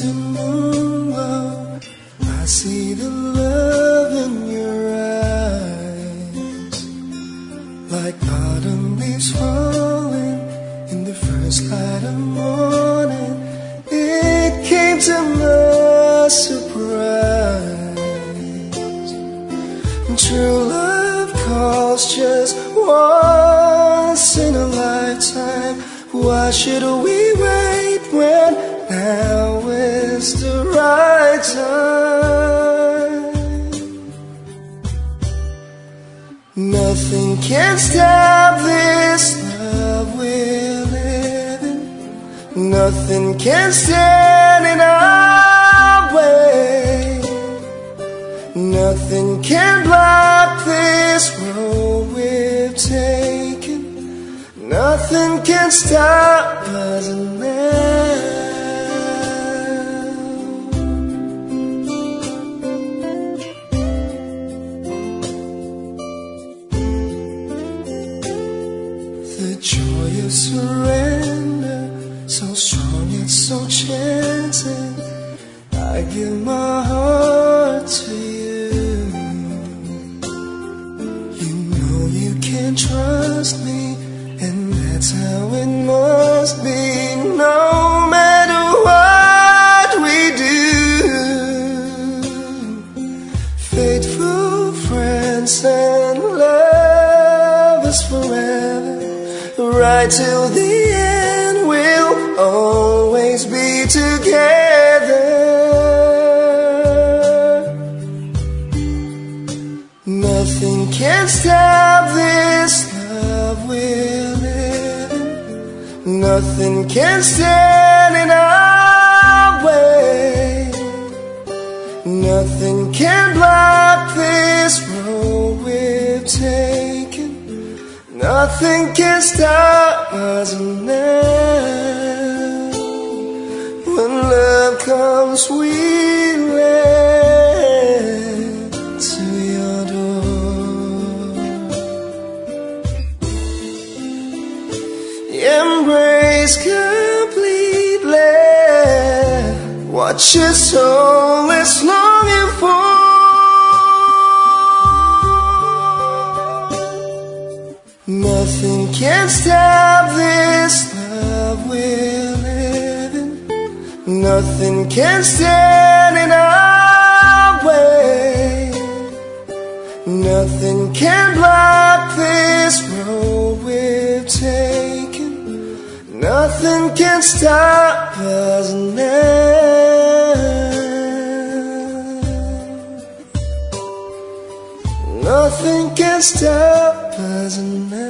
misty moonglow, I see the love in your eyes, like autumn leaves falling in the first light of morning. It came to my surprise. True love calls just once in a lifetime. Why should we wait when now is the right time? Nothing can stop this love we're living. Nothing can stand in our way. Nothing can block this road we've taken. Nothing can stop us now. The joy of surrender, so strong yet so gentle. I give my heart to you. You know you can trust me, and that's how it must be. No matter what we do, faithful friends and lovers forever, right till the end, we'll always be together. Nothing can stop this love we're living. Nothing can stand in our way. Nothing can block this road we've taken. Nothing can stop us now. When love comes, we ran to your door. Embrace completely what your soul is longing for. Nothing can stop this love we're living. Nothing can stand in our way. Nothing can block this road we've taken. Nothing can stop us now. Nothing can stop us now.